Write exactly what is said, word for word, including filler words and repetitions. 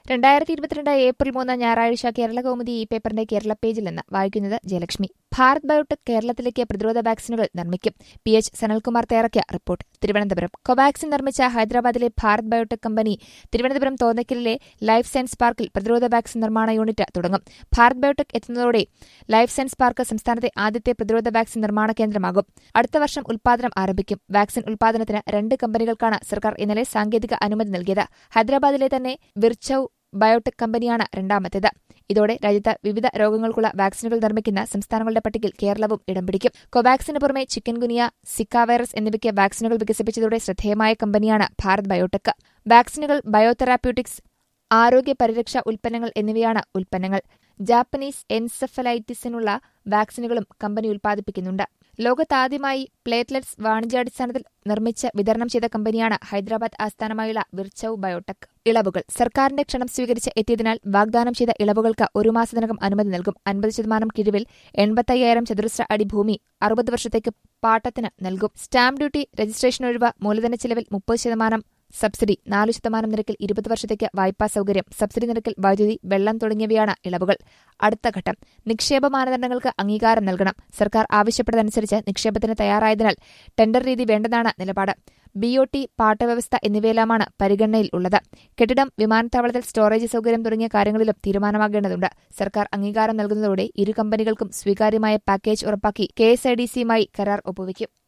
രണ്ടായിരത്തി ഇരുപത്തിരണ്ട് ഏപ്രിൽ മൂന്ന് ഞായറാഴ്ച കേരളകൗമുദി ഈ പേപ്പറിന്റെ കേരള പേജിൽ നിന്ന് വായിക്കുന്നത് ജയലക്ഷ്മി. ഭാരത് ബയോടെക് കേരളത്തിലേക്ക് പ്രതിരോധ വാക്സിനുകൾ നിർമ്മിക്കും. പി എച്ച് സനൽകുമാർ തയ്യാറാക്കിയ റിപ്പോർട്ട്. തിരുവനന്തപുരം. കോവാക്സിൻ നിർമ്മിച്ച ഹൈദരാബാദിലെ ഭാരത് ബയോടെക് കമ്പനി തിരുവനന്തപുരം തോന്നയ്ക്കലിലെ ലൈഫ് സയൻസ് പാർക്കിൽ പ്രതിരോധ വാക്സിൻ നിർമ്മാണ യൂണിറ്റ് തുടങ്ങും. ഭാരത് ബയോടെക് എത്തുന്നതോടെ ലൈഫ് സയൻസ് പാർക്ക് സംസ്ഥാനത്തെ ആദ്യത്തെ പ്രതിരോധ വാക്സിൻ നിർമ്മാണ കേന്ദ്രമാകും. അടുത്ത വർഷം ഉൽപാദനം ആരംഭിക്കും. വാക്സിൻ ഉൽപാദനത്തിന് രണ്ട് കമ്പനികൾക്കാണ് സർക്കാർ ഇന്നലെ സാങ്കേതിക അനുമതി നൽകിയത്. ഹൈദരാബാദിലെ തന്നെ വിർച്ചൌ ബയോടെക് കമ്പനിയാണ് രണ്ടാമത്തേത്. ഇതോടെ രാജ്യത്ത് വിവിധ രോഗങ്ങൾക്കുള്ള വാക്സിനുകൾ നിർമ്മിക്കുന്ന സംസ്ഥാനങ്ങളുടെ പട്ടികയിൽ കേരളവും ഇടം പിടിക്കും. കോവാക്സിന് പുറമെ ചിക്കൻ ഗുനിയ, സിക്ക വൈറസ് എന്നിവയ്ക്ക് വാക്സിനുകൾ വികസിപ്പിച്ചതോടെ ശ്രദ്ധേയമായ കമ്പനിയാണ് ഭാരത് ബയോടെക്. വാക്സിനുകൾ, ബയോതെറാപ്യൂട്ടിക്സ്, ആരോഗ്യ പരിരക്ഷാ ഉൽപ്പന്നങ്ങൾ എന്നിവയാണ് ഉൽപ്പന്നങ്ങൾ. ജാപ്പനീസ് എൻസെഫലൈറ്റിസിനുള്ള വാക്സിനുകളും കമ്പനി ഉൽപ്പാദിപ്പിക്കുന്നുണ്ട്. ലോകത്താദ്യമായി പ്ലേറ്റ്ലെറ്റ്സ് വാണിജ്യാടിസ്ഥാനത്തിൽ നിർമ്മിച്ച് വിതരണം ചെയ്ത കമ്പനിയാണ് ഹൈദരാബാദ് ആസ്ഥാനമായുള്ള വിർച്ചൌ ബയോടെക്. ഇളവുകൾ. സർക്കാരിന്റെ ക്ഷണം സ്വീകരിച്ച് എത്തിയതിനാൽ വാഗ്ദാനം ചെയ്ത ഇളവുകൾക്ക് ഒരു മാസത്തിനകം അനുമതി നൽകും. അൻപത് ശതമാനം കിഴിവിൽ എൺപത്തയ്യായിരം ചതുരശ്ര അടി ഭൂമി അറുപത് വർഷത്തേക്ക് പാട്ടത്തിന് നൽകും. സ്റ്റാമ്പ് ഡ്യൂട്ടി, രജിസ്ട്രേഷൻ ഒഴിവ്, മൂലധന ചെലവിൽ മുപ്പത് ശതമാനം സബ്സിഡി, നാലു ശതമാനം നിരക്കിൽ ഇരുപത് വർഷത്തേക്ക് വായ്പാ സൌകര്യം, സബ്സിഡി നിരക്കിൽ വൈദ്യുതി, വെള്ളം തുടങ്ങിയവയാണ് ഇളവുകൾ. അടുത്ത ഘട്ടം. നിക്ഷേപ മാനദണ്ഡങ്ങൾക്ക് അംഗീകാരം നൽകണം. സർക്കാർ ആവശ്യപ്പെട്ടതനുസരിച്ച് നിക്ഷേപത്തിന് തയ്യാറായതിനാൽ ടെൻഡർ രീതി വേണ്ടെന്നാണ് നിലപാട്. ബി ഒ ടി, പാട്ടവ്യവസ്ഥ എന്നിവയെല്ലാമാണ് പരിഗണനയിൽ ഉള്ളത്. കെട്ടിടം, വിമാനത്താവളത്തിൽ സ്റ്റോറേജ് സൌകര്യം തുടങ്ങിയ കാര്യങ്ങളിലും തീരുമാനമാകേണ്ടതുണ്ട്. സർക്കാർ അംഗീകാരം നൽകുന്നതോടെ ഇരു കമ്പനികൾക്കും സ്വീകാര്യമായ പാക്കേജ് ഉറപ്പാക്കി കെ എസ് ഐ ഡി സിയുമായി കരാർ ഒപ്പുവയ്ക്കും.